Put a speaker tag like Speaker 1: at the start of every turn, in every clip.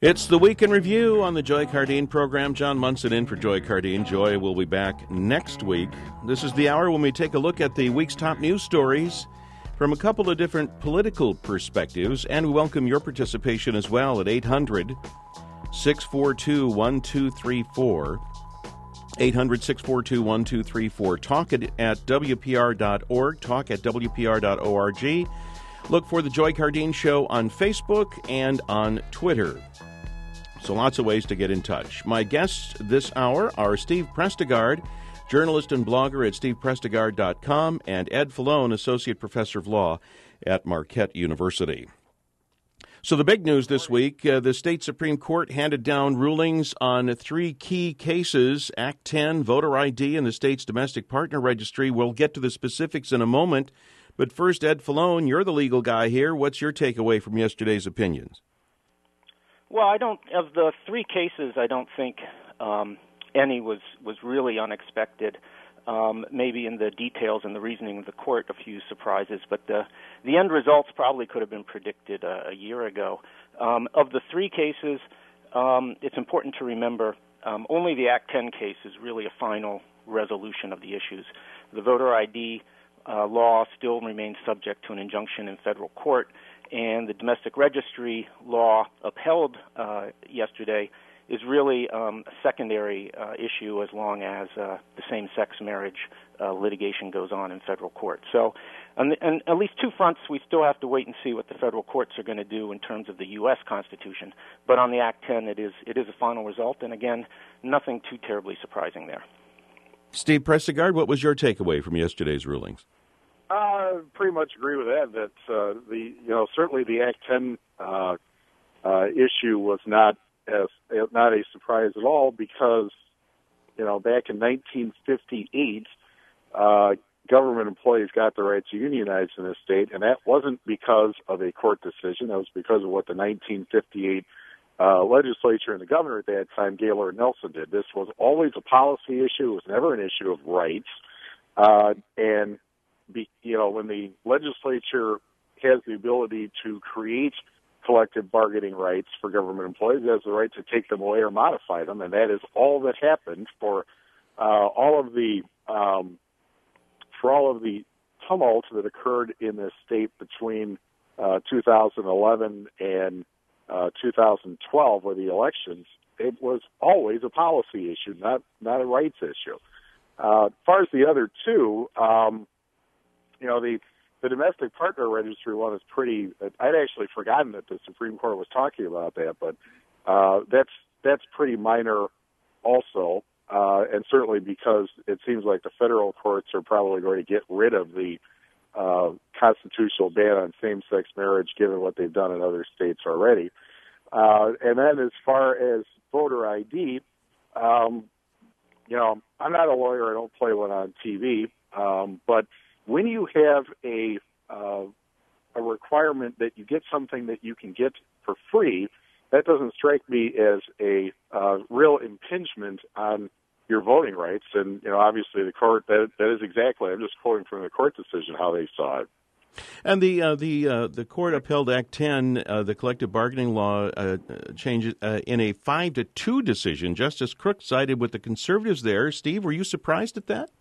Speaker 1: It's the Week in Review on the Joy Cardine program. John Munson in for Joy Cardine. Joy will be back next week. This is the hour when we take a look at the week's top news stories from a couple of different political perspectives, and we welcome your participation as well at 800-642-1234. 800-642-1234. Talk at WPR.org. Talk at WPR.org. Look for the Joy Cardine Show on Facebook and on Twitter. So lots of ways to get in touch. My guests this hour are Steve Prestegard, journalist and blogger at steveprestegard.com, and Ed Falone, associate professor of law at Marquette University. So the big news this week, the state Supreme Court handed down rulings on three key cases, Act 10, voter ID, and the state's domestic partner registry. We'll get to the specifics in a moment. But first, Ed Falone, you're the legal guy here. What's your takeaway from yesterday's opinions?
Speaker 2: Well, of the three cases, I don't think any was really unexpected. Maybe in the details and the reasoning of the court, a few surprises, but the end results probably could have been predicted a year ago. Of the three cases, it's important to remember only the Act 10 case is really a final resolution of the issues. The voter ID law still remains subject to an injunction in federal court, and the domestic registry law upheld yesterday is really a secondary issue as long as the same-sex marriage litigation goes on in federal court. So on at least two fronts, we still have to wait and see what the federal courts are going to do in terms of the U.S. Constitution. But on the Act 10, it is a final result, and again, nothing too terribly surprising there.
Speaker 1: Steve Prestegard, what was your takeaway from yesterday's rulings?
Speaker 3: I pretty much agree with that. That certainly the Act 10 issue was not a surprise at all because back in 1958, government employees got the right to unionize in this state, and that wasn't because of a court decision. That was because of what the 1958 legislature and the governor at that time, Gaylord Nelson, did. This was always a policy issue. It was never an issue of rights, when the legislature has the ability to create collective bargaining rights for government employees, it has the right to take them away or modify them, and that is all that happened for all of the tumult that occurred in this state between 2011 and 2012, with the elections. It was always a policy issue, not a rights issue. As far as the other two, the domestic partner registry one is pretty. I'd actually forgotten that the Supreme Court was talking about that, but that's pretty minor, also, and certainly because it seems like the federal courts are probably going to get rid of the constitutional ban on same-sex marriage, given what they've done in other states already. And then as far as voter ID, I'm not a lawyer. I don't play one on TV, but when you have a requirement that you get something that you can get for free, that doesn't strike me as a real impingement on your voting rights. And obviously, the court that is exactly. I'm just quoting from the court decision how they saw it.
Speaker 1: And the court upheld Act 10, the collective bargaining law changes in a 5-2 decision. Justice Crook sided with the conservatives there. Steve, were you surprised at that?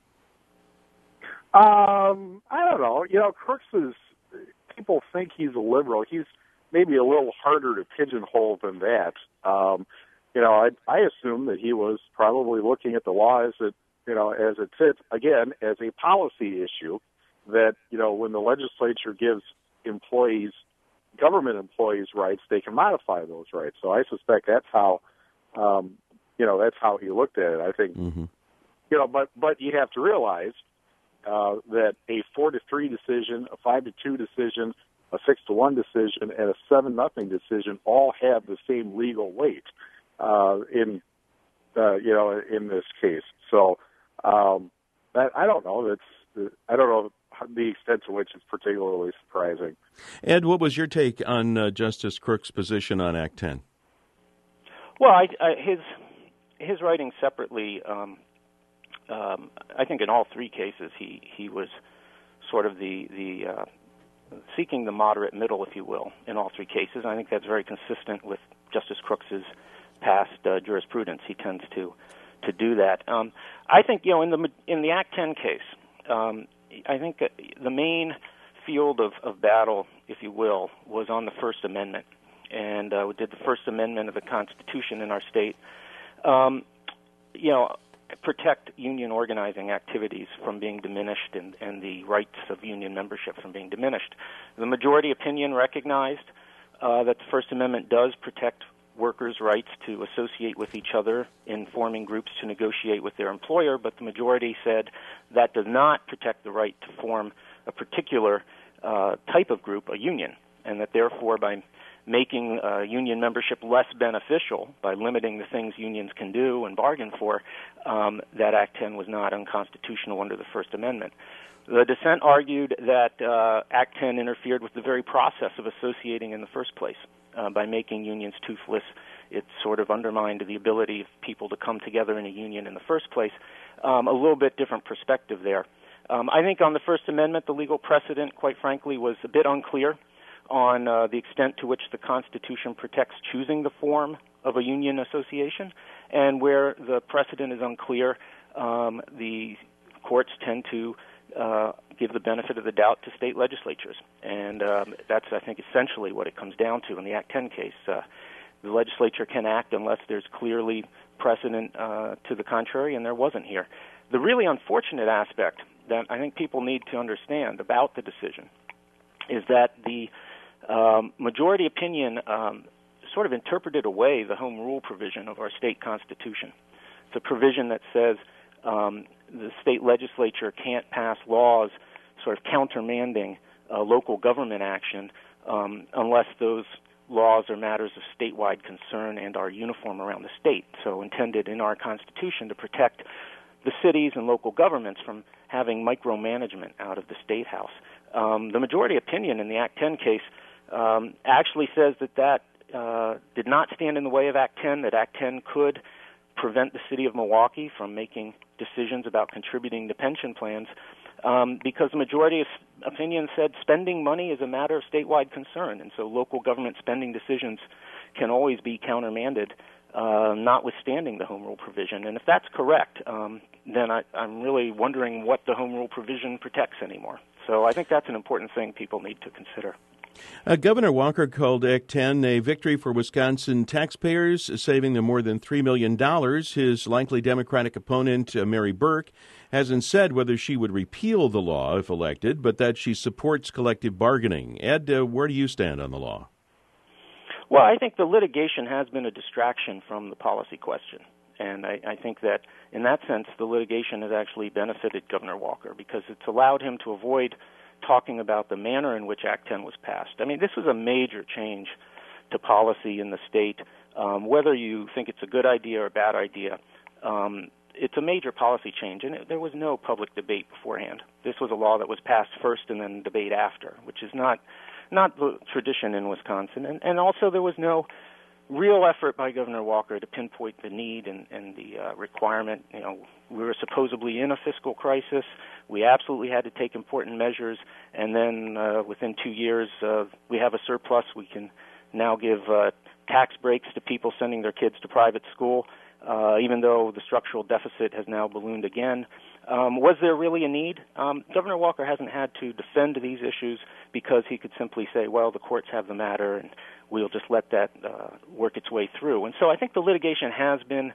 Speaker 3: I don't know. Crooks people think he's a liberal. He's maybe a little harder to pigeonhole than that. I assume that he was probably looking at the law as it sits, again, as a policy issue that, when the legislature gives government employees rights, they can modify those rights. So I suspect that's how, that's how he looked at it. I think, but you have to realize that a 4-3 decision, a 5-2 decision, a 6-1 decision, and a 7-0 decision all have the same legal weight in this case. So I don't know. I don't know the extent to which it's particularly surprising.
Speaker 1: Ed, what was your take on Justice Crook's position on Act 10?
Speaker 2: Well, his writing separately. I think in all three cases he was sort of the seeking the moderate middle, if you will, in all three cases. I think that's very consistent with Justice Crooks's past jurisprudence. He tends to do that. I think, in the Act 10 case, I think the main field of battle, if you will, was on the First Amendment, and we did the First Amendment of the Constitution in our state. Protect union organizing activities from being diminished and the rights of union membership from being diminished. The majority opinion recognized that the First Amendment does protect workers' rights to associate with each other in forming groups to negotiate with their employer, but the majority said that does not protect the right to form a particular type of group, a union, and that therefore by making union membership less beneficial by limiting the things unions can do and bargain for, that Act 10 was not unconstitutional under the First Amendment. The dissent argued that Act 10 interfered with the very process of associating in the first place. By making unions toothless, it sort of undermined the ability of people to come together in a union in the first place. A little bit different perspective there. I think on the First Amendment, the legal precedent, quite frankly, was a bit unclear on the extent to which the Constitution protects choosing the form of a union association, and where the precedent is unclear, the courts tend to give the benefit of the doubt to state legislatures, and that's, I think, essentially what it comes down to in the Act 10 case. The legislature can act unless there's clearly precedent to the contrary, and there wasn't here. The really unfortunate aspect that I think people need to understand about the decision is that the majority opinion sort of interpreted away the home rule provision of our state constitution. It's a provision that says the state legislature can't pass laws sort of countermanding local government action unless those laws are matters of statewide concern and are uniform around the state, so intended in our Constitution to protect the cities and local governments from having micromanagement out of the State House. The majority opinion in the Act 10 case actually says that did not stand in the way of Act 10, that Act 10 could prevent the city of Milwaukee from making decisions about contributing to pension plans because the majority opinion said spending money is a matter of statewide concern, and so local government spending decisions can always be countermanded, notwithstanding the home rule provision. And if that's correct, then I'm really wondering what the home rule provision protects anymore. So I think that's an important thing people need to consider.
Speaker 1: Governor Walker called Act 10 a victory for Wisconsin taxpayers, saving them more than $3 million. His likely Democratic opponent, Mary Burke, hasn't said whether she would repeal the law if elected, but that she supports collective bargaining. Ed, where do you stand on the law?
Speaker 2: Well, I think the litigation has been a distraction from the policy question. And I think that in that sense, the litigation has actually benefited Governor Walker because it's allowed him to avoid talking about the manner in which Act 10 was passed. I mean, this was a major change to policy in the state. Whether you think it's a good idea or a bad idea, it's a major policy change, and there was no public debate beforehand. This was a law that was passed first and then debate after, which is not the tradition in Wisconsin. And also there was no real effort by Governor Walker to pinpoint the need and the requirement. You know, we were supposedly in a fiscal crisis. We absolutely had to take important measures, and then within 2 years, we have a surplus. We can now give tax breaks to people sending their kids to private school, even though the structural deficit has now ballooned again. Was there really a need? Governor Walker hasn't had to defend these issues because he could simply say, well, the courts have the matter, and we'll just let that work its way through. And so I think the litigation has been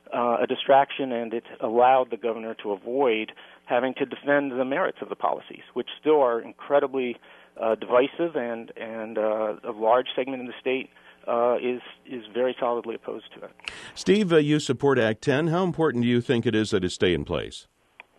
Speaker 2: a distraction, and it's allowed the governor to avoid having to defend the merits of the policies, which still are incredibly divisive, and a large segment in the state is very solidly opposed to it.
Speaker 1: Steve, you support Act 10. How important do you think it is that it stay in place?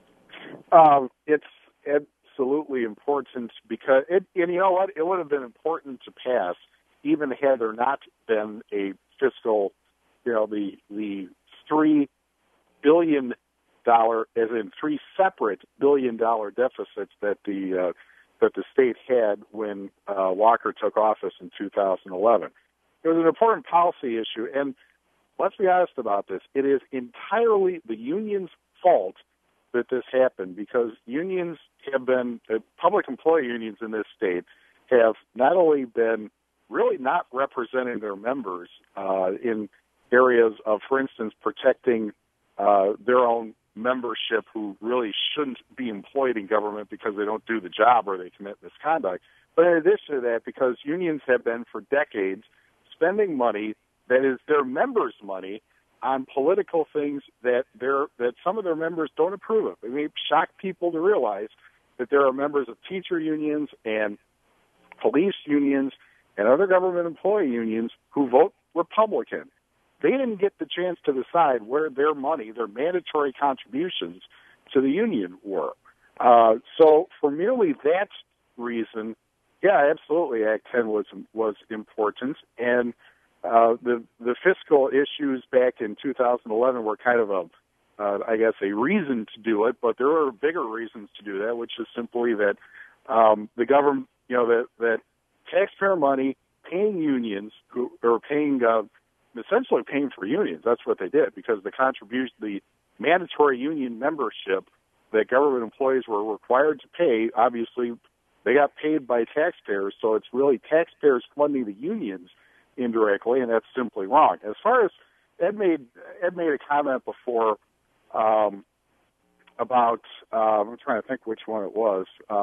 Speaker 3: It's absolutely important because and you know what? It would have been important to pass even had there not been a fiscal, the $3 billion, as in three separate $1 billion deficits that the state had when Walker took office in 2011. It was an important policy issue, and let's be honest about this. It is entirely the union's fault that this happened because unions have been, public employee unions in this state have not only been really not representing their members in areas of, for instance, protecting their own membership who really shouldn't be employed in government because they don't do the job or they commit misconduct. But in addition to that, because unions have been for decades spending money that is their members' money on political things that some of their members don't approve of. It may shock people to realize that there are members of teacher unions and police unions and other government employee unions who vote Republican. They didn't get the chance to decide where their money, their mandatory contributions to the union were. So for merely that reason, yeah, absolutely, Act 10 was important. And the fiscal issues back in 2011 were kind of a reason to do it, but there are bigger reasons to do that, which is simply that the government, that taxpayer money paying unions who are paying, essentially paying for unions. That's what they did, because the mandatory union membership that government employees were required to pay, obviously they got paid by taxpayers, so it's really taxpayers funding the unions indirectly, and that's simply wrong. As far as Ed made a comment before about, I'm trying to think which one it was.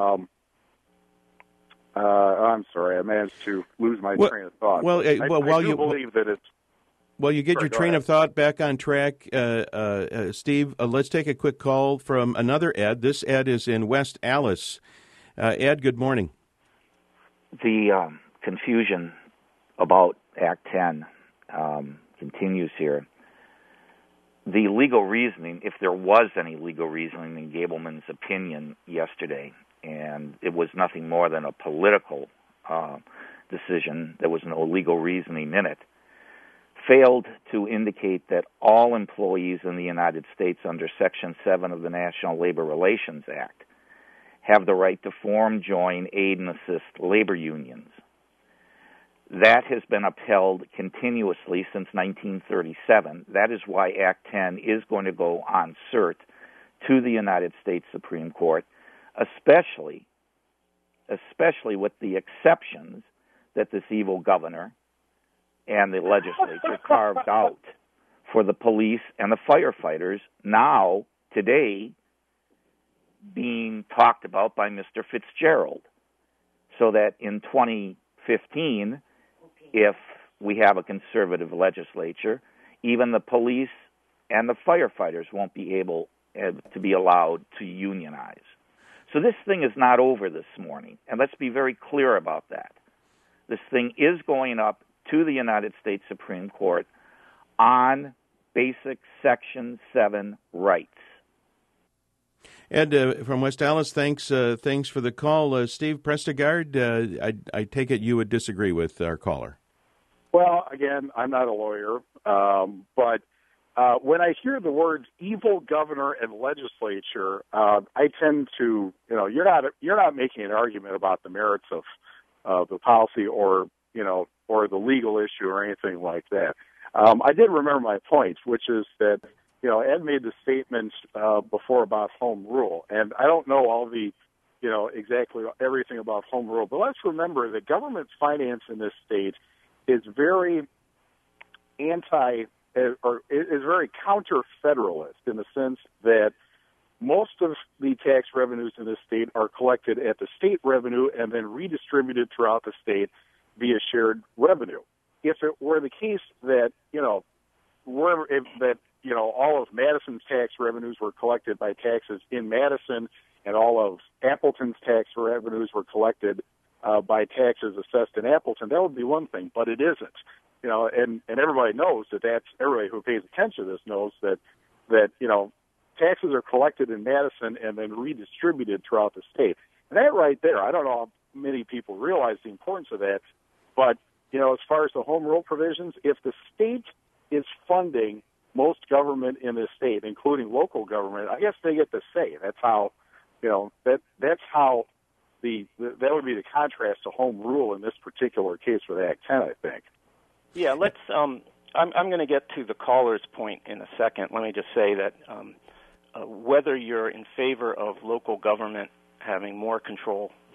Speaker 3: I'm sorry, I managed to lose my train of thought. I do believe that it's...
Speaker 1: Well, you get your train of thought back on track, Steve. Let's take a quick call from another Ed. This Ed is in West Allis. Ed, good morning.
Speaker 4: The confusion about Act 10 continues here. The legal reasoning, if there was any legal reasoning in Gableman's opinion yesterday, and it was nothing more than a political decision, there was no legal reasoning in it, failed to indicate that all employees in the United States under Section 7 of the National Labor Relations Act have the right to form, join, aid, and assist labor unions. That has been upheld continuously since 1937. That is why Act 10 is going to go on cert to the United States Supreme Court, especially with the exceptions that this evil governor and the legislature carved out for the police and the firefighters, now, today, being talked about by Mr. Fitzgerald. So that in 2015, if we have a conservative legislature, even the police and the firefighters won't be able to be allowed to unionize. So this thing is not over this morning, and let's be very clear about that. This thing is going up to the United States Supreme Court on basic Section 7 rights.
Speaker 1: Ed, from West Allis, thanks for the call. Steve Prestegard, I take it you would disagree with our caller.
Speaker 3: Well, again, I'm not a lawyer, but when I hear the words evil governor and legislature, I tend to, you're not making an argument about the merits of the policy or the legal issue or anything like that. I did remember my point, which is that, Ed made the statement before about home rule, and I don't know all the, exactly everything about home rule, but let's remember that government finance in this state is very is very counter-federalist in the sense that most of the tax revenues in this state are collected at the state revenue and then redistributed throughout the state via shared revenue. If it were the case that, all of Madison's tax revenues were collected by taxes in Madison and all of Appleton's tax revenues were collected by taxes assessed in Appleton, that would be one thing, but it isn't. And everybody knows everybody who pays attention to this knows that taxes are collected in Madison and then redistributed throughout the state. And that right there, I don't know how many people realize the importance of that, but, as far as the home rule provisions, if the state is funding most government in the state, including local government, I guess they get to say. That's how, that's how that would be the contrast to home rule in this particular case with Act 10, I think.
Speaker 2: Yeah, let's. I'm going to get to the caller's point in a second. Let me just say that whether you're in favor of local government having more control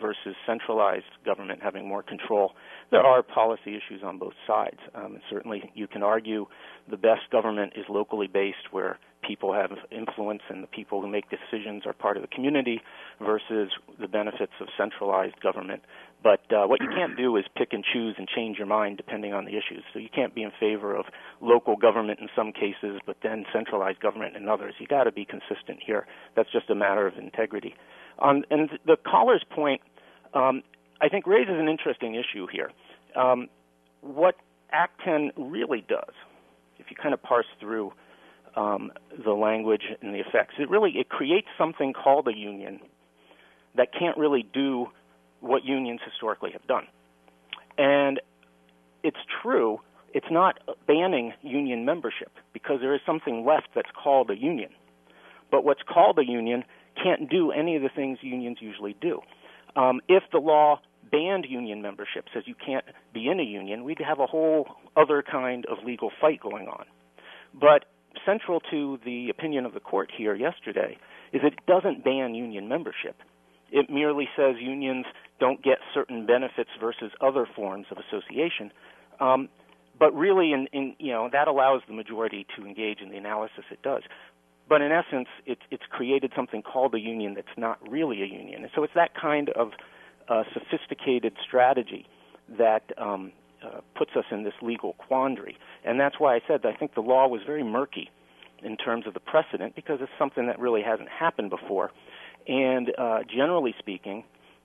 Speaker 2: versus centralized government having more control, there are policy issues on both sides. Certainly you can argue the best government is locally based, where people have influence and the people who make decisions are part of the community, versus the benefits of centralized government. But what you can't do is pick and choose and change your mind depending on the issues. So you can't be in favor of local government in some cases, but then centralized government in others. You got to be consistent here. That's just a matter of integrity. And the caller's point, I think, raises an interesting issue here. What Act 10 really does, if you kind of parse through the language and the effects, it creates something called a union that can't really do what unions historically have done. And it's true, it's not banning union membership, because there is something left that's called a union. But what's called a union can't do any of the things unions usually do. If the law banned union membership, says you can't be in a union, we'd have a whole other kind of legal fight going on. But central to the opinion of the court here yesterday is it doesn't ban union membership. It merely says unions don't get certain benefits versus other forms of association. But really, that allows the majority to engage in the analysis it does. But in essence, it's created something called a union that's not really a union. And so it's that kind of sophisticated strategy that puts us in this legal quandary. And that's why I said that I think the law was very murky in terms of the precedent, because it's something that really hasn't happened before. And generally speaking,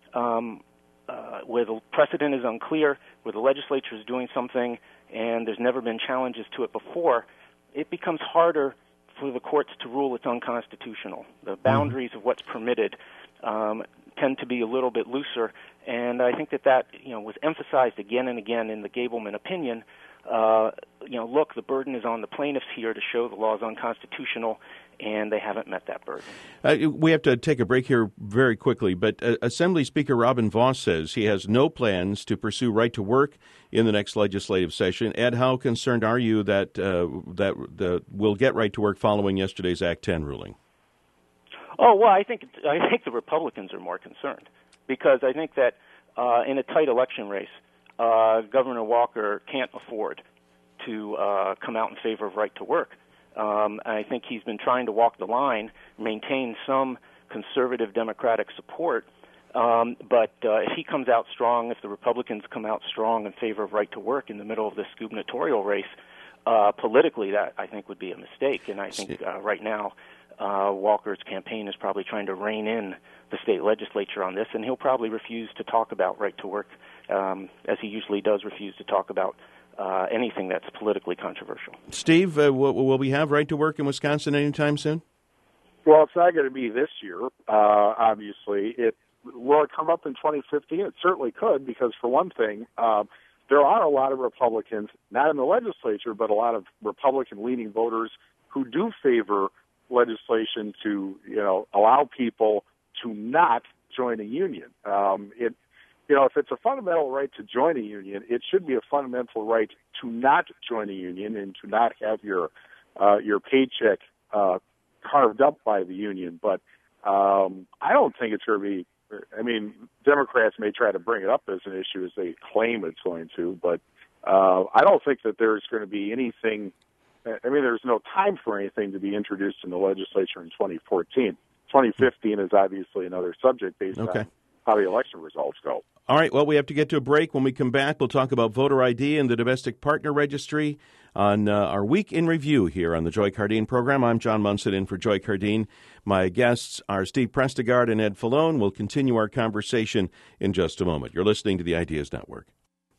Speaker 2: where the precedent is unclear, where the legislature is doing something and there's never been challenges to it before, it becomes harder for the courts to rule it's unconstitutional. The boundaries of what's permitted tend to be a little bit looser, and I think that was emphasized again and again in the Gableman opinion. Look, the burden is on the plaintiffs here to show the law is unconstitutional, and they haven't met that burden.
Speaker 1: We have to take a break here very quickly, but Assembly Speaker Robin Vos says he has no plans to pursue right to work in the next legislative session. Ed, how concerned are you that we'll get right to work following yesterday's Act 10 ruling?
Speaker 2: Oh, well, I think the Republicans are more concerned, because I think that in a tight election race, Governor Walker can't afford to come out in favor of right to work. I think he's been trying to walk the line, maintain some conservative Democratic support, but if he comes out strong, if the Republicans come out strong in favor of right to work in the middle of this gubernatorial race, politically that I think would be a mistake. And I think right now Walker's campaign is probably trying to rein in the state legislature on this, and he'll probably refuse to talk about right to work, as he usually does refuse to talk about anything that's politically controversial. Steve,
Speaker 1: will we have right to work in Wisconsin anytime soon?
Speaker 3: Well, it's not going to be this year, obviously. Will it come up in 2015? It certainly could, because for one thing, there are a lot of Republicans, not in the legislature, but a lot of Republican-leaning voters who do favor legislation to, allow people to not join a union. If it's a fundamental right to join a union, it should be a fundamental right to not join a union and to not have your paycheck carved up by the union. But I don't think it's going to be. I mean, Democrats may try to bring it up as an issue as they claim it's going to, but I don't think that there's going to be anything. I mean, there's no time for anything to be introduced in the legislature in 2014. 2015 is obviously another subject based on how the election results go.
Speaker 1: All right, well, we have to get to a break. When we come back, we'll talk about voter ID and the Domestic Partner Registry on our Week in Review here on the Joy Cardine program. I'm John Munson in for Joy Cardine. My guests are Steve Prestegard and Ed Falone. We'll continue our conversation in just a moment. You're listening to the Ideas Network.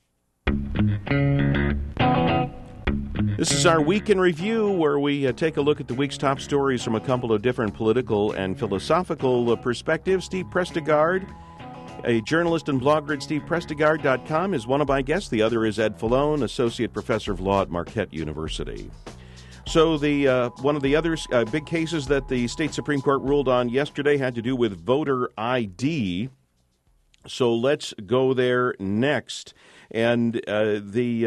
Speaker 1: This is our Week in Review, where we take a look at the week's top stories from a couple of different political and philosophical perspectives. Steve Prestegard, a journalist and blogger at steveprestegard.com, is one of my guests. The other is Ed Falone, Associate Professor of Law at Marquette University. So one of the other big cases that the state Supreme Court ruled on yesterday had to do with voter ID. So let's go there next. And the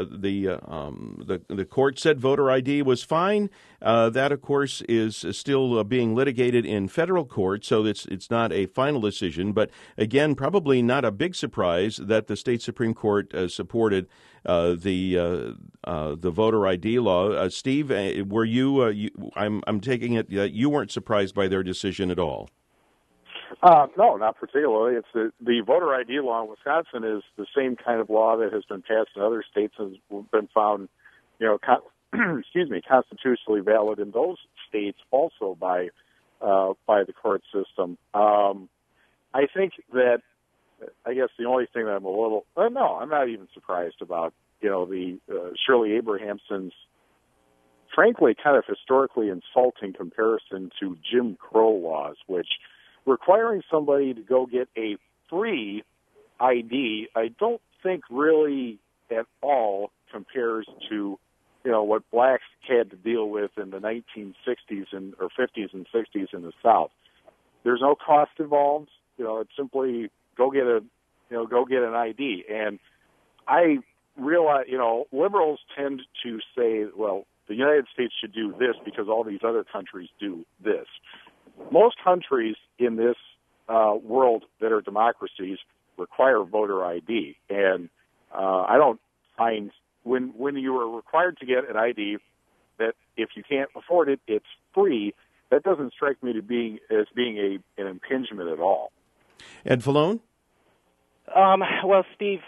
Speaker 1: court said voter ID was fine. That, of course, is still being litigated in federal court, so it's not a final decision. But again, probably not a big surprise that the state Supreme Court supported the voter ID law. Steve, were you? I'm taking it that you weren't surprised by their decision at all.
Speaker 3: No, not particularly. It's the voter ID law in Wisconsin is the same kind of law that has been passed in other states and has been found, constitutionally valid in those states also by the court system. I think that I guess the only thing that I'm I'm not even surprised about, the Shirley Abrahamson's frankly kind of historically insulting comparison to Jim Crow laws, which requiring somebody to go get a free ID, I don't think really at all compares to, what blacks had to deal with in the 1960s or 50s and 60s in the South. There's no cost involved. It's simply go get an ID. And I realize, liberals tend to say, well, the United States should do this because all these other countries do this. Most countries in this world that are democracies require voter ID, and I don't find when you are required to get an ID that if you can't afford it, it's free. That doesn't strike me as being an impingement at all.
Speaker 1: Ed Falone?
Speaker 2: Well, Steve,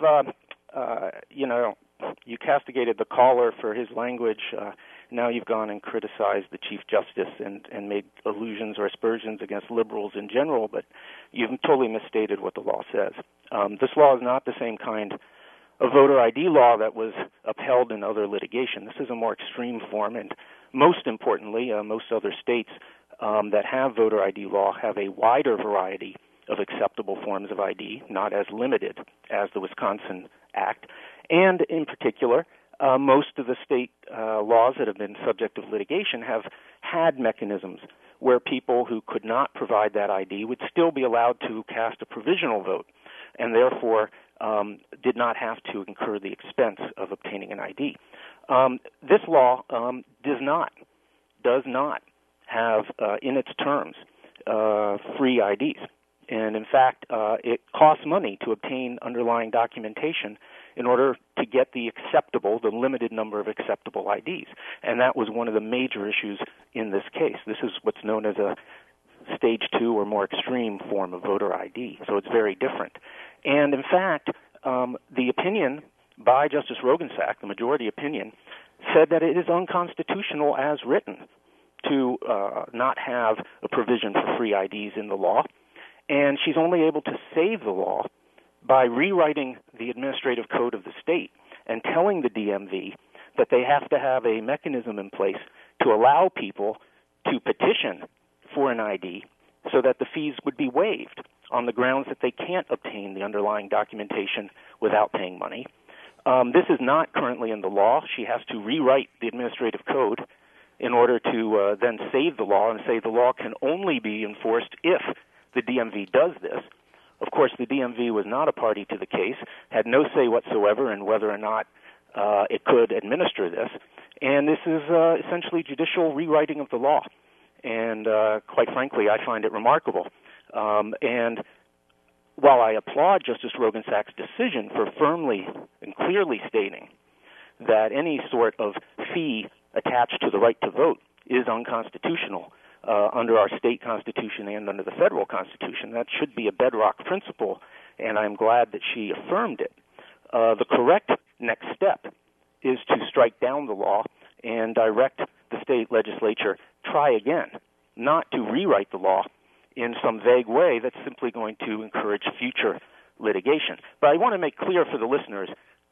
Speaker 2: you castigated the caller for his language. Now you've gone and criticized the Chief Justice and made allusions or aspersions against liberals in general, but you've totally misstated what the law says. This law is not the same kind of voter ID law that was upheld in other litigation. This is a more extreme form, and most importantly, most other states that have voter ID law have a wider variety of acceptable forms of ID, not as limited as the Wisconsin Act. And in particular, most of the state laws that have been subject of litigation have had mechanisms where people who could not provide that ID would still be allowed to cast a provisional vote and therefore did not have to incur the expense of obtaining an ID. This law does not have in its terms free IDs. And in fact, it costs money to obtain underlying documentation in order to get the limited number of acceptable IDs. And that was one of the major issues in this case. This is what's known as a stage 2 or more extreme form of voter ID. So it's very different. And in fact, the opinion by Justice Rogensack, the majority opinion, said that it is unconstitutional as written to not have a provision for free IDs in the law. And she's only able to save the law by rewriting the administrative code of the state and telling the DMV that they have to have a mechanism in place to allow people to petition for an ID so that the fees would be waived on the grounds that they can't obtain the underlying documentation without paying money. This is not currently in the law. She has to rewrite the administrative code in order to then save the law and say the law can only be enforced if the DMV does this. Of course, the DMV was not a party to the case, had no say whatsoever in whether or not it could administer this. And this is essentially judicial rewriting of the law. And quite frankly, I find it remarkable. And while I applaud Justice Rogensack's decision for firmly and clearly stating that any sort of fee attached to the right to vote is unconstitutional, under our state constitution and under the federal constitution. That should be a bedrock principle, and I'm glad that she affirmed it. The correct next step is to strike down the law and direct the state legislature try again, not to rewrite the law in some vague way that's simply going to encourage future litigation. But I want to make clear for the listeners,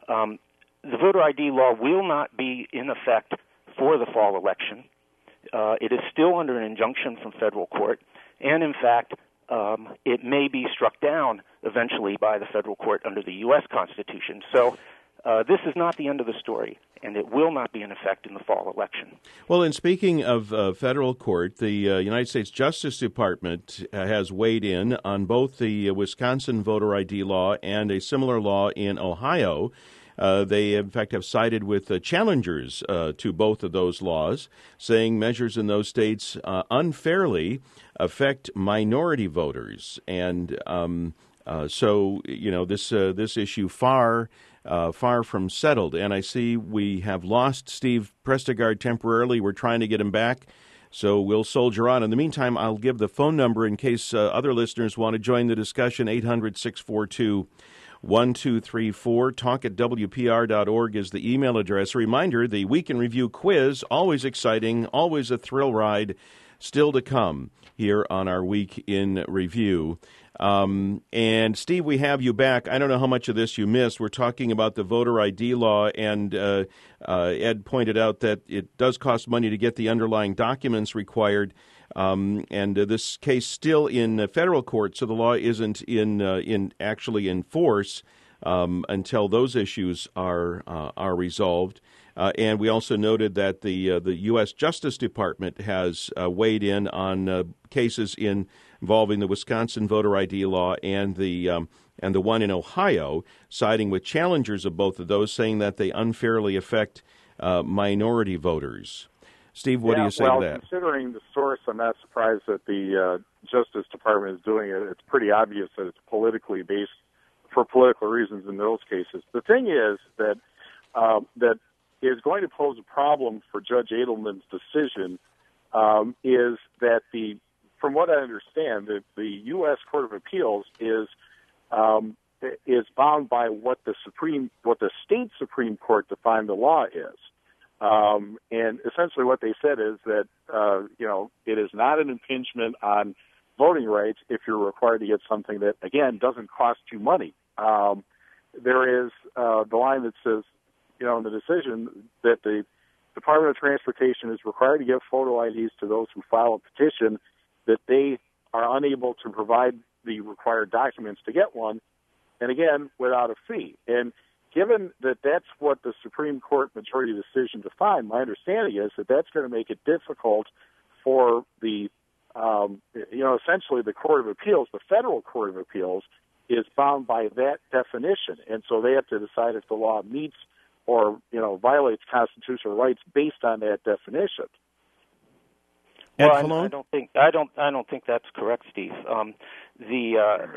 Speaker 2: the voter ID law will not be in effect for the fall election. It is still under an injunction from federal court, and in fact, it may be struck down eventually by the federal court under the U.S. Constitution. So this is not the end of the story, and it will not be in effect in the fall election.
Speaker 1: Well, and speaking of federal court, the United States Justice Department has weighed in on both the Wisconsin voter ID law and a similar law in Ohio. They, in fact, have sided with challengers to both of those laws, saying measures in those states unfairly affect minority voters. And so, this issue far from settled. And I see we have lost Steve Prestegard temporarily. We're trying to get him back, so we'll soldier on. In the meantime, I'll give the phone number in case other listeners want to join the discussion. 800-642-1234. Talk@WPR.org is the email address. A reminder, the Week in Review quiz, always exciting, always a thrill ride, still to come here on our Week in Review. And Steve, we have you back. I don't know how much of this you missed. We're talking about the voter ID law, and Ed pointed out that it does cost money to get the underlying documents required. And this case still in federal court, so the law isn't actually in force until those issues are resolved. And we also noted that the U.S. Justice Department has weighed in on cases involving the Wisconsin voter ID law and the one in Ohio, siding with challengers of both of those, saying that they unfairly affect minority voters. Steve, what do you say to that?
Speaker 3: Well, considering the source, I'm not surprised that the Justice Department is doing it. It's pretty obvious that it's politically based for political reasons in those cases. The thing is that that is going to pose a problem for Judge Edelman's decision is that from what I understand, the U.S. Court of Appeals is bound by what the state Supreme Court defined the law is. And essentially what they said is that, it is not an impingement on voting rights if you're required to get something that, again, doesn't cost you money. There is the line that says, in the decision that the Department of Transportation is required to give photo IDs to those who file a petition that they are unable to provide the required documents to get one, and again, without a fee. And given that that's what the Supreme Court majority decision defined, my understanding is that that's going to make it difficult for the, essentially the Court of Appeals, the Federal Court of Appeals, is bound by that definition. And so they have to decide if the law meets or, violates constitutional rights based on that definition.
Speaker 2: Well, I don't think that's correct, Steve. The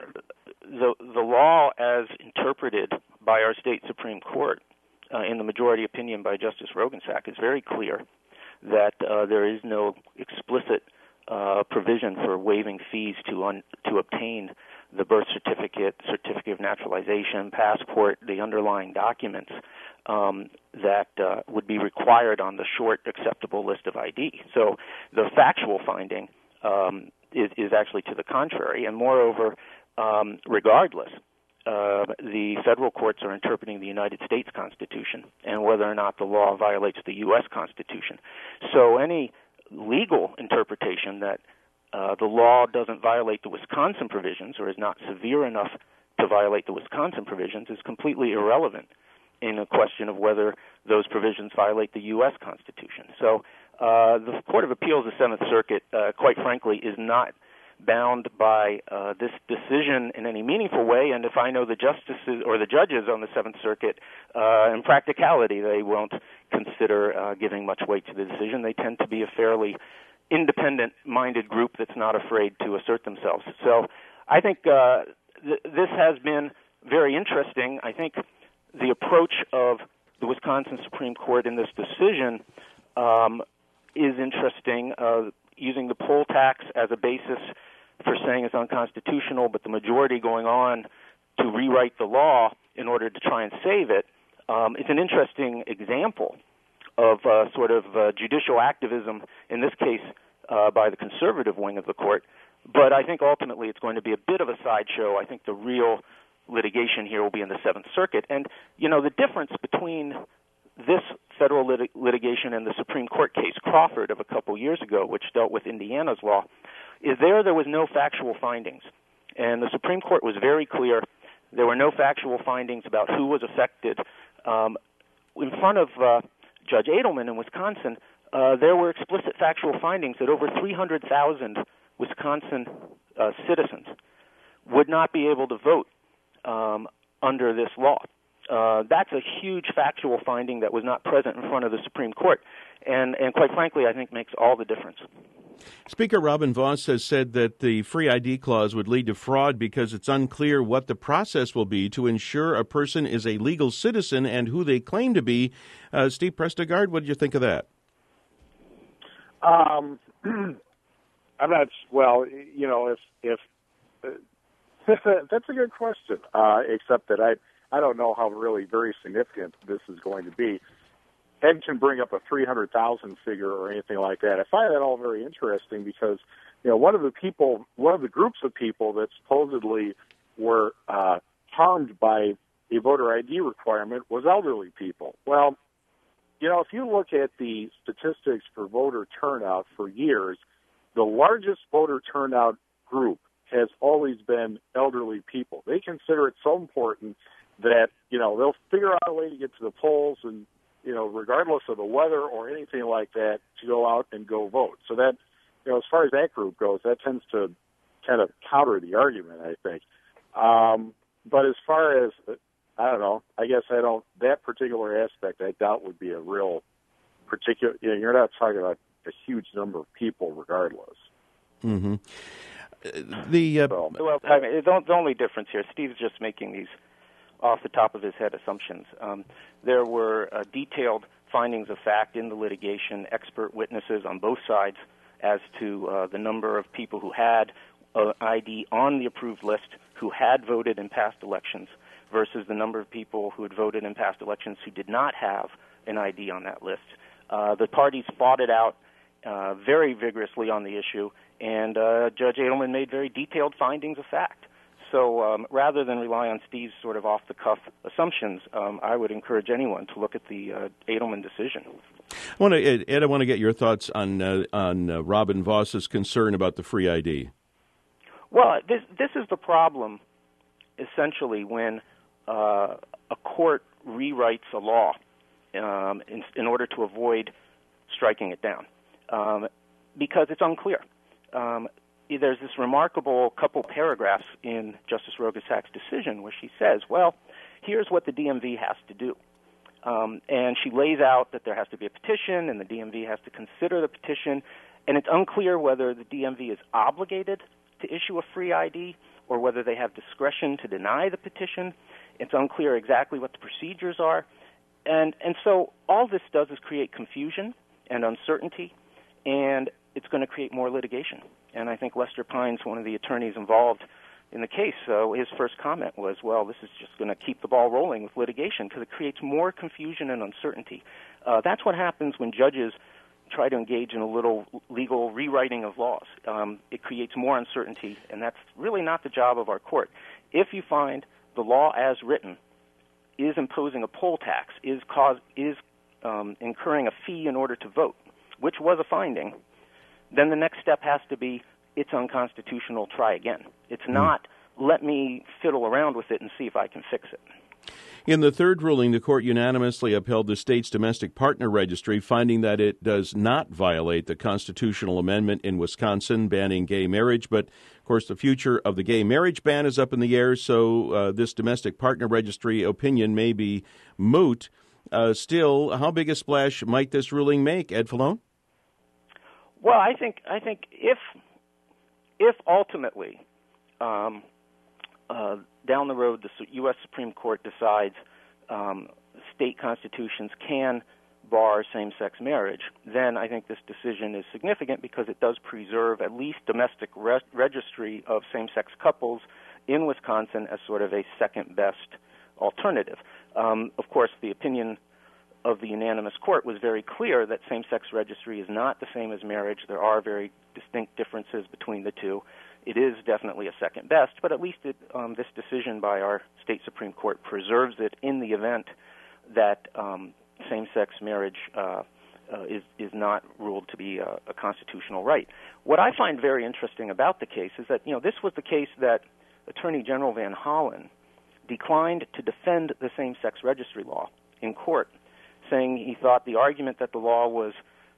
Speaker 2: law, as interpreted by our state Supreme Court, in the majority opinion by Justice Rogensack, is very clear that there is no explicit provision for waiving fees to obtain the birth certificate, certificate of naturalization, passport, the underlying documents that would be required on the short acceptable list of ID. So the factual finding is actually to the contrary. And moreover, regardless, the federal courts are interpreting the United States Constitution and whether or not the law violates the U.S. Constitution. So any legal interpretation that the law doesn't violate the Wisconsin provisions or is not severe enough to violate the Wisconsin provisions is completely irrelevant in a question of whether those provisions violate the U.S. Constitution. So the Court of Appeals, the Seventh Circuit, quite frankly, is not bound by this decision in any meaningful way. And if I know the justices or the judges on the Seventh Circuit, in practicality, they won't consider giving much weight to the decision. They tend to be a fairly independent-minded group that's not afraid to assert themselves. So I think this has been very interesting. I think the approach of the Wisconsin Supreme Court in this decision is interesting, using the poll tax as a basis for saying it's unconstitutional, but the majority going on to rewrite the law in order to try and save it. It's an interesting example of sort of judicial activism, in this case by the conservative wing of the court. But I think ultimately it's going to be a bit of a sideshow. I think the real litigation here will be in the Seventh Circuit. And, the difference between this federal litigation and the Supreme Court case, Crawford, of a couple years ago, which dealt with Indiana's law, is there was no factual findings. And the Supreme Court was very clear There were no factual findings about who was affected. In front of Judge Edelman in Wisconsin, there were explicit factual findings that over 300,000 Wisconsin citizens would not be able to vote under this law. That's a huge factual finding that was not present in front of the Supreme Court, and quite frankly, I think makes all the difference.
Speaker 1: Speaker Robin Vos has said that the free ID clause would lead to fraud because it's unclear what the process will be to ensure a person is a legal citizen and who they claim to be. Steve Prestegard, what do you think of that?
Speaker 3: I'm not. Well, if that's a good question. Except that I don't know how really very significant this is going to be. Ed can bring up a 300,000 figure or anything like that. I find that all very interesting because, one of the groups of people that supposedly were harmed by a voter ID requirement was elderly people. Well, if you look at the statistics for voter turnout for years, the largest voter turnout group has always been elderly people. They consider it so important that, they'll figure out a way to get to the polls and, regardless of the weather or anything like that, to go out and go vote. So that, as far as that group goes, that tends to kind of counter the argument, I think. But as far as, I don't know, I guess that particular aspect I doubt would be a real particular, you're not talking about a huge number of people regardless.
Speaker 1: Mm-hmm.
Speaker 2: The only difference here, Steve's just making these off the top of his head assumptions. There were detailed findings of fact in the litigation, expert witnesses on both sides as to the number of people who had ID on the approved list who had voted in past elections versus the number of people who had voted in past elections who did not have an ID on that list. The parties fought it out very vigorously on the issue, and Judge Edelman made very detailed findings of fact. So rather than rely on Steve's sort of off-the-cuff assumptions, I would encourage anyone to look at the Edelman decision.
Speaker 1: Ed, I want to get your thoughts on Robin Vos's concern about the free ID.
Speaker 2: Well, this is the problem, essentially, when a court rewrites a law in order to avoid striking it down, because it's unclear. There's this remarkable couple paragraphs in Justice Rogasack's decision where she says, well, here's what the DMV has to do. And she lays out that there has to be a petition and the DMV has to consider the petition, and it's unclear whether the DMV is obligated to issue a free ID or whether they have discretion to deny the petition. It's unclear exactly what the procedures are. And so all this does is create confusion and uncertainty, and it's going to create more litigation. And I think Lester Pines, one of the attorneys involved in the case, his first comment was, well, this is just going to keep the ball rolling with litigation because it creates more confusion and uncertainty. That's what happens when judges try to engage in a little legal rewriting of laws. It creates more uncertainty, and that's really not the job of our court. If you find the law as written is imposing a poll tax, is incurring a fee in order to vote, which was a finding, then the next step has to be, it's unconstitutional, try again. It's not, let me fiddle around with it and see if I can fix it.
Speaker 1: In the third ruling, the court unanimously upheld the state's domestic partner registry, finding that it does not violate the constitutional amendment in Wisconsin banning gay marriage. But, of course, the future of the gay marriage ban is up in the air, so this domestic partner registry opinion may be moot. Still, how big a splash might this ruling make, Ed Falone?
Speaker 2: Well, I think if ultimately down the road the U.S. Supreme Court decides state constitutions can bar same-sex marriage, then I think this decision is significant because it does preserve at least domestic registry of same-sex couples in Wisconsin as sort of a second-best alternative. Of course, the opinion of the unanimous court was very clear that same-sex registry is not the same as marriage. There are very distinct differences between the two. It is definitely a second best, but at least this decision by our state Supreme Court preserves it in the event that same-sex marriage is not ruled to be a constitutional right. What I find very interesting about the case is that, this was the case that Attorney General Van Hollen declined to defend the same-sex registry law in court, saying he thought the argument that the law was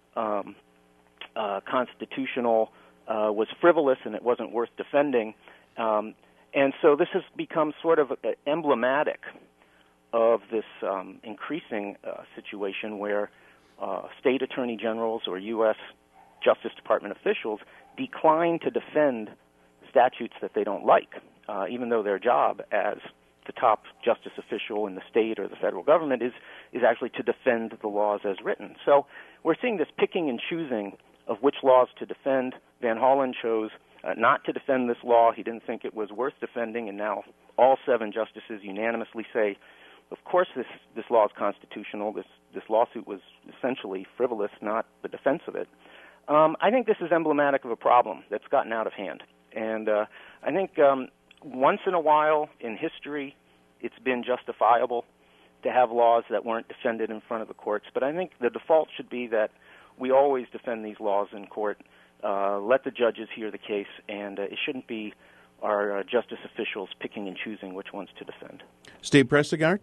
Speaker 2: constitutional was frivolous and it wasn't worth defending. And so this has become sort of emblematic of this increasing situation where state attorney generals or U.S. Justice Department officials decline to defend statutes that they don't like, even though their job as the top justice official in the state or the federal government is actually to defend the laws as written. So we're seeing this picking and choosing of which laws to defend. Van Hollen chose not to defend this law. He didn't think it was worth defending, and now all 7 justices unanimously say, of course this law is constitutional. This lawsuit was essentially frivolous, not the defense of it. I think this is emblematic of a problem that's gotten out of hand. And I think once in a while in history it's been justifiable to have laws that weren't defended in front of the courts. But I think the default should be that we always defend these laws in court, let the judges hear the case, and it shouldn't be our justice officials picking and choosing which ones to defend.
Speaker 1: Steve Prestigard?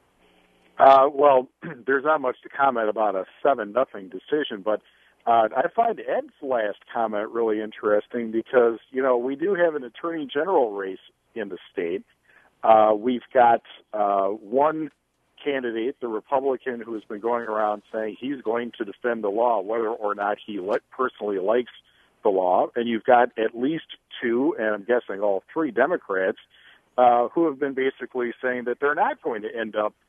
Speaker 3: Well, there's not much to comment about a 7-0 decision, but I find Ed's last comment really interesting because, we do have an attorney general race in the state. We've got one candidate, the Republican, who has been going around saying he's going to defend the law, whether or not he personally likes the law. And you've got at least 2, and I'm guessing all 3 Democrats, who have been basically saying that they're not going to end up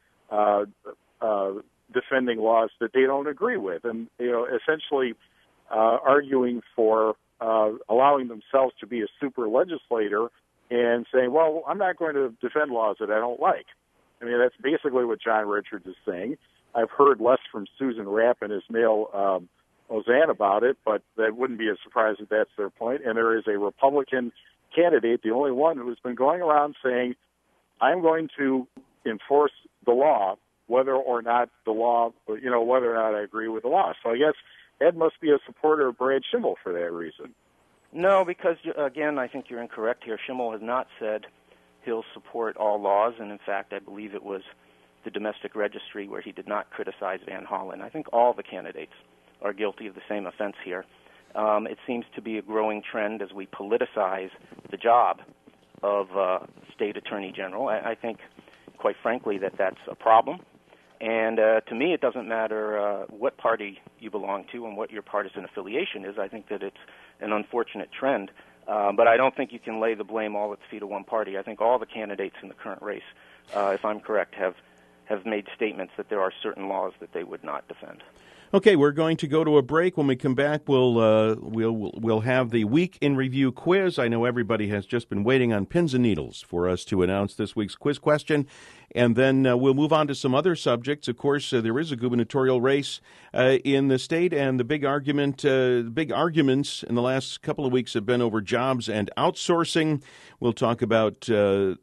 Speaker 3: defending laws that they don't agree with, and essentially arguing for allowing themselves to be a super legislator and saying, well, I'm not going to defend laws that I don't like. I mean, that's basically what John Richards is saying. I've heard less from Susan Rapp and Ismail Ozan about it, but that wouldn't be a surprise if that's their point. And there is a Republican candidate, the only one, who has been going around saying, I'm going to enforce the law, whether or not whether or not I agree with the law. So I guess Ed must be a supporter of Brad Schimmel for that reason.
Speaker 2: No, because, again, I think you're incorrect here. Schimmel has not said he'll support all laws, and in fact, I believe it was the domestic registry where he did not criticize Van Hollen. I think all the candidates are guilty of the same offense here. It seems to be a growing trend as we politicize the job of state attorney general. I think, quite frankly, that's a problem. And to me, it doesn't matter what party you belong to and what your partisan affiliation is. I think that it's an unfortunate trend. But I don't think you can lay the blame all at the feet of one party. I think all the candidates in the current race, if I'm correct, have made statements that there are certain laws that they would not defend.
Speaker 1: Okay, we're going to go to a break. When we come back, we'll have the Week in Review quiz. I know everybody has just been waiting on pins and needles for us to announce this week's quiz question, and then we'll move on to some other subjects. Of course, there is a gubernatorial race in the state, and the big arguments in the last couple of weeks have been over jobs and outsourcing. We'll talk about the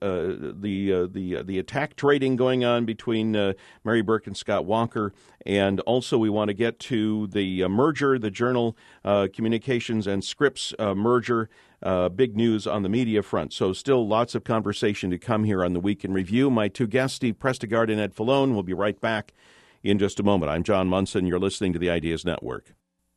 Speaker 1: attack trading going on between Mary Burke and Scott Walker, and also we want to get to the merger, the Journal Communications and Scripps merger. Big news on the media front. So still lots of conversation to come here on the Week in Review. My 2 guests, Steve Prestigard and Ed Falone, will be right back in just a moment. I'm John Munson. You're listening to the Ideas Network.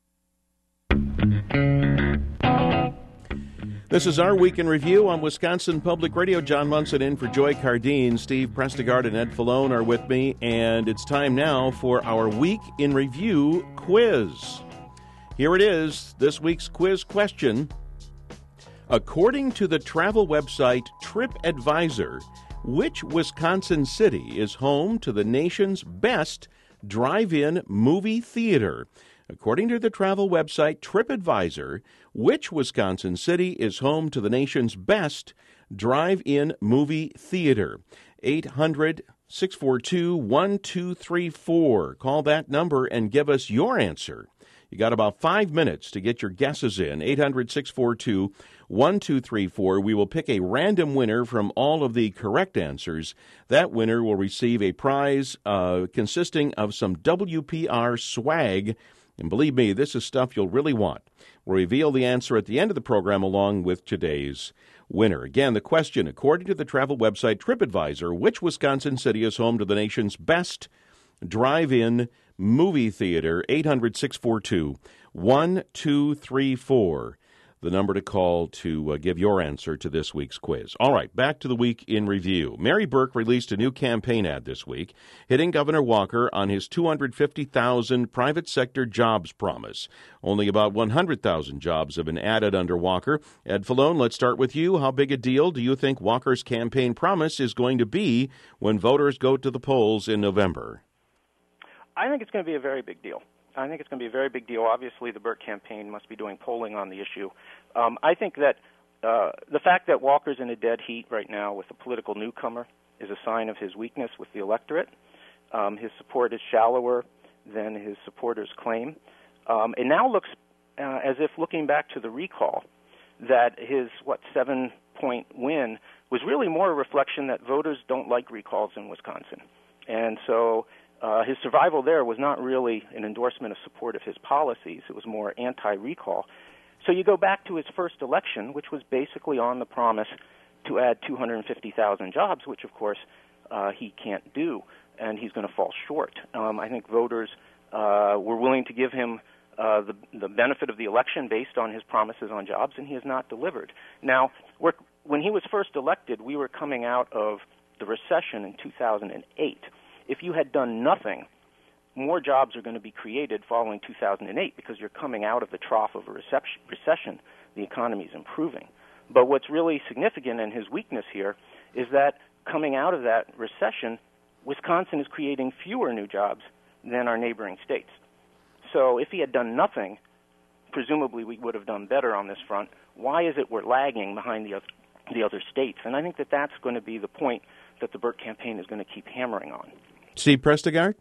Speaker 1: This is our Week in Review on Wisconsin Public Radio. John Munson in for Joy Cardine. Steve Prestigard and Ed Falone are with me, and it's time now for our Week in Review quiz. Here it is, this week's quiz question. According to the travel website TripAdvisor, which Wisconsin city is home to the nation's best drive-in movie theater? According to the travel website TripAdvisor, which Wisconsin city is home to the nation's best drive-in movie theater? 800-642-1234. Call that number and give us your answer. You got about 5 minutes to get your guesses in. 800-642-1234. We will pick a random winner from all of the correct answers. That winner will receive a prize consisting of some WPR swag. And believe me, this is stuff you'll really want. We'll reveal the answer at the end of the program along with today's winner. Again, the question, according to the travel website TripAdvisor, which Wisconsin city is home to the nation's best drive-in movie theater? 800-642-1234. The number to call to give your answer to this week's quiz. All right, back to the week in review. Mary Burke released a new campaign ad this week, hitting Governor Walker on his 250,000 private sector jobs promise. Only about 100,000 jobs have been added under Walker. Ed Falone, let's start with you. How big a deal do you think Walker's campaign promise is going to be when voters go to the polls in November?
Speaker 2: I think it's going to be a very big deal. I think it's going to be a very big deal. Obviously, the Burke campaign must be doing polling on the issue. I think that the fact that Walker's in a dead heat right now with a political newcomer is a sign of his weakness with the electorate. His support is shallower than his supporters claim. It now looks as if, looking back to the recall, that his, 7-point win was really more a reflection that voters don't like recalls in Wisconsin. And so his survival there was not really an endorsement of support of his policies. It was more anti-recall. So you go back to his first election, which was basically on the promise to add 250,000 jobs, which, of course, he can't do, and he's going to fall short. I think voters were willing to give him the benefit of the election based on his promises on jobs, and he has not delivered. Now, when he was first elected, we were coming out of the recession in 2008. If you had done nothing, more jobs are going to be created following 2008 because you're coming out of the trough of a recession. The economy is improving. But what's really significant in his weakness here is that coming out of that recession, Wisconsin is creating fewer new jobs than our neighboring states. So if he had done nothing, presumably we would have done better on this front. Why is it we're lagging behind the other states? And I think that that's going to be the point that the Burke campaign is going to keep hammering on.
Speaker 1: Steve Prestegard?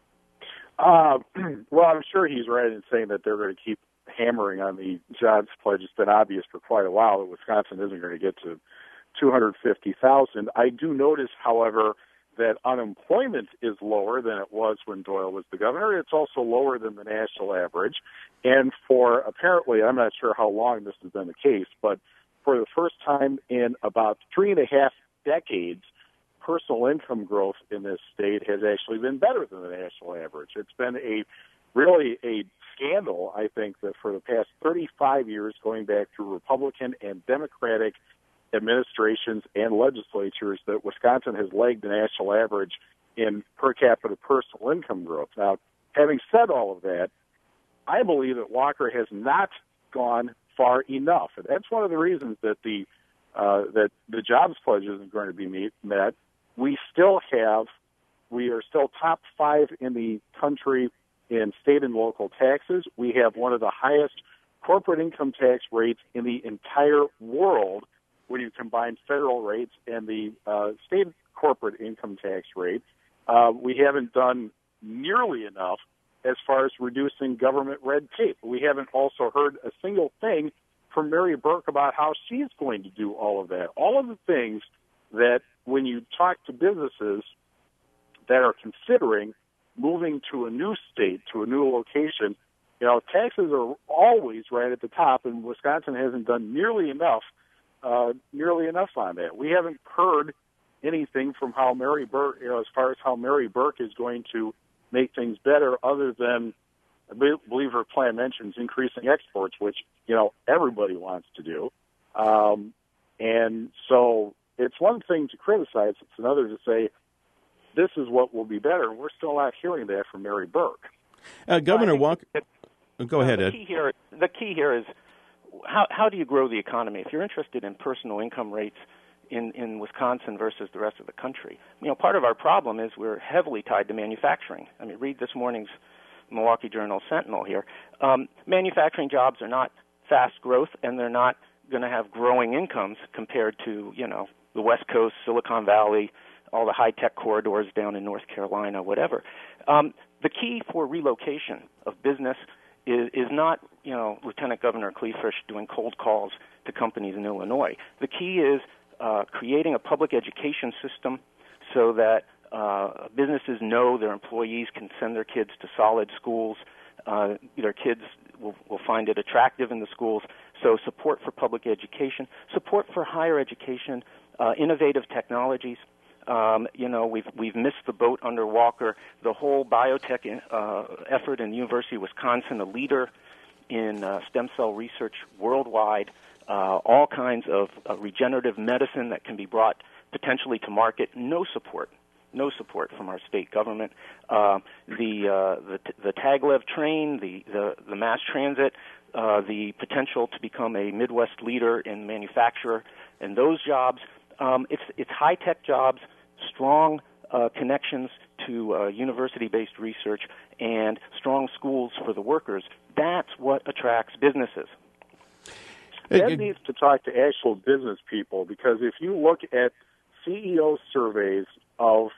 Speaker 3: Well, I'm sure he's right in saying that they're going to keep hammering on the jobs pledge. It's been obvious for quite a while that Wisconsin isn't going to get to 250,000. I do notice, however, that unemployment is lower than it was when Doyle was the governor. It's also lower than the national average. And for apparently, I'm not sure how long this has been the case, but for the first time in about 3.5 decades, personal income growth in this state has actually been better than the national average. It's been really a scandal, I think, that for the past 35 years, going back through Republican and Democratic administrations and legislatures, that Wisconsin has lagged the national average in per capita personal income growth. Now, having said all of that, I believe that Walker has not gone far enough. And that's one of the reasons that the jobs pledge isn't going to be met. We are still top 5 in the country in state and local taxes. We have one of the highest corporate income tax rates in the entire world when you combine federal rates and the state corporate income tax rate. We haven't done nearly enough as far as reducing government red tape. We haven't also heard a single thing from Mary Burke about how she's going to do all of that. All of the things that when you talk to businesses that are considering moving to a new state, to a new location, taxes are always right at the top, and Wisconsin hasn't done nearly enough on that. We haven't heard anything from how Mary Burke, as far as how Mary Burke is going to make things better, other than, I believe her plan mentions increasing exports, which, everybody wants to do. And so it's one thing to criticize, it's another to say, this is what will be better. We're still not hearing that from Mary Burke.
Speaker 1: Governor Walker, go ahead, Ed.
Speaker 2: The key here is how do you grow the economy? If you're interested in personal income rates in Wisconsin versus the rest of the country, part of our problem is we're heavily tied to manufacturing. I mean, read this morning's Milwaukee Journal Sentinel here. Manufacturing jobs are not fast growth, and they're not going to have growing incomes compared to, the West Coast, Silicon Valley, all the high-tech corridors down in North Carolina, whatever. The key for relocation of business is not, Lieutenant Governor Kleefisch doing cold calls to companies in Illinois. The key is creating a public education system so that businesses know their employees can send their kids to solid schools. Their kids will find it attractive in the schools. So support for public education, support for higher education, innovative technologies. We've missed the boat under Walker. The whole biotech effort in the University of Wisconsin, a leader in stem cell research worldwide, all kinds of regenerative medicine that can be brought potentially to market. No support from our state government. The Taglev train, the mass transit, the potential to become a Midwest leader in manufacture and those jobs. It's high-tech jobs, strong connections to university-based research, and strong schools for the workers. That's what attracts businesses.
Speaker 3: That needs to talk to actual business people, because if you look at CEO surveys of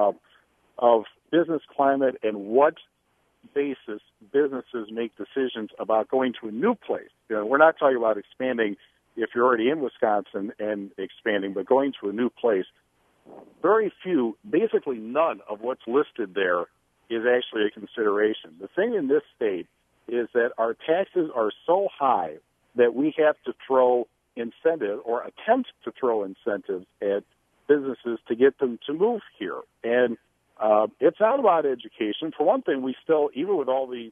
Speaker 3: business climate and what basis businesses make decisions about going to a new place. We're not talking about expanding if you're already in Wisconsin and expanding, but going to a new place. Very few, basically none of what's listed there is actually a consideration. The thing in this state is that our taxes are so high that we have to throw incentive or attempt to throw incentives at businesses to get them to move here. And it's not about education. For one thing, we still, even with all the,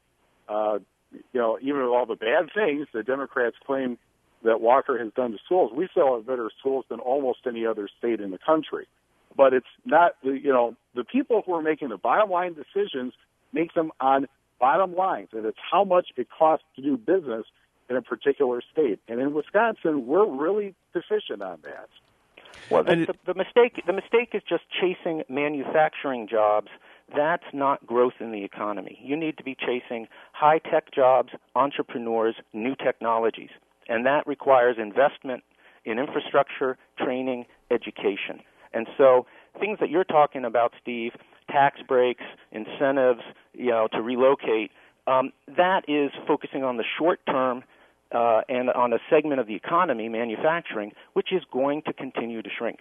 Speaker 3: even with all the bad things that Democrats claim that Walker has done to schools, we still have better schools than almost any other state in the country. But it's not, the people who are making the bottom line decisions make them on bottom lines, and it's how much it costs to do business in a particular state. And in Wisconsin, we're really deficient on that.
Speaker 2: Well, the mistake is just chasing manufacturing jobs. That's not growth in the economy. You need to be chasing high-tech jobs, entrepreneurs, new technologies. And that requires investment in infrastructure, training, education. And so things that you're talking about, Steve, tax breaks, incentives, to relocate, that is focusing on the short term and on a segment of the economy, manufacturing, which is going to continue to shrink.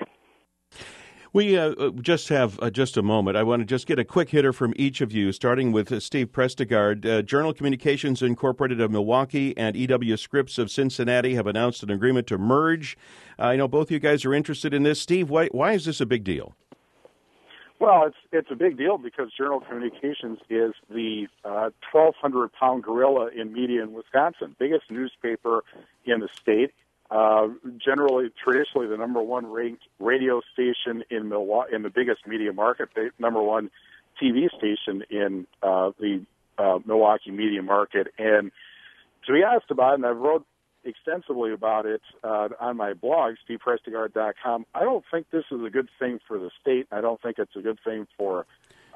Speaker 1: We just have just a moment. I want to just get a quick hitter from each of you, starting with Steve Prestegard. Journal Communications Incorporated of Milwaukee and EW Scripps of Cincinnati have announced an agreement to merge. I know both of you guys are interested in this. Steve, why is this a big deal?
Speaker 3: Well, it's a big deal because Journal Communications is the 1,200-pound gorilla in media in Wisconsin, biggest newspaper in the state. Traditionally the number one ranked radio station in Milwaukee, in the biggest media market, the number one TV station in the Milwaukee media market. And to be honest about it, and I've wrote extensively about it on my blog, steveprestegard.com, I don't think this is a good thing for the state. I don't think it's a good thing for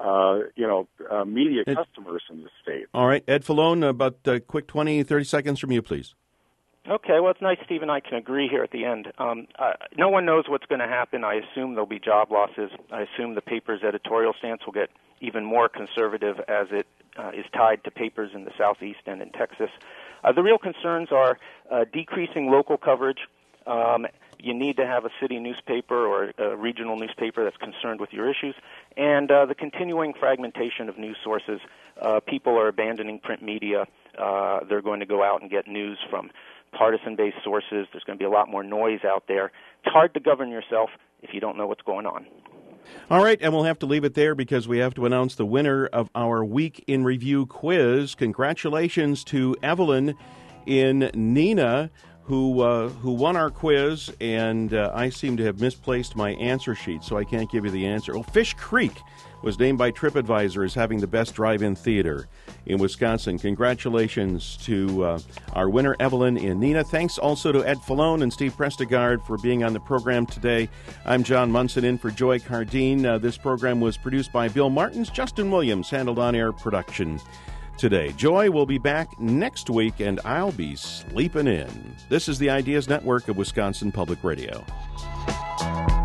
Speaker 3: media customers in the state.
Speaker 1: All right. Ed Falone, about a quick 20, 30 seconds from you, please.
Speaker 2: Okay, well, it's nice Steve and I can agree here at the end. No one knows what's going to happen. I assume there'll be job losses. I assume the paper's editorial stance will get even more conservative as it is tied to papers in the Southeast and in Texas. The real concerns are decreasing local coverage. You need to have a city newspaper or a regional newspaper that's concerned with your issues, and the continuing fragmentation of news sources. People are abandoning print media. They're going to go out and get news from partisan-based sources. There's going to be a lot more noise out there. It's hard to govern yourself if you don't know what's going on.
Speaker 1: All right, and we'll have to leave it there because we have to announce the winner of our Week in Review quiz. Congratulations to Evelyn in Neenah, who won our quiz, and I seem to have misplaced my answer sheet, so I can't give you the answer. Oh, Fish Creek was named by TripAdvisor as having the best drive-in theater in Wisconsin. Congratulations to our winner, Evelyn in Neenah. Thanks also to Ed Falone and Steve Prestegard for being on the program today. I'm John Munson in for Joy Cardine. This program was produced by Bill Martins. Justin Williams handled on-air production today. Joy will be back next week, and I'll be sleeping in. This is the Ideas Network of Wisconsin Public Radio.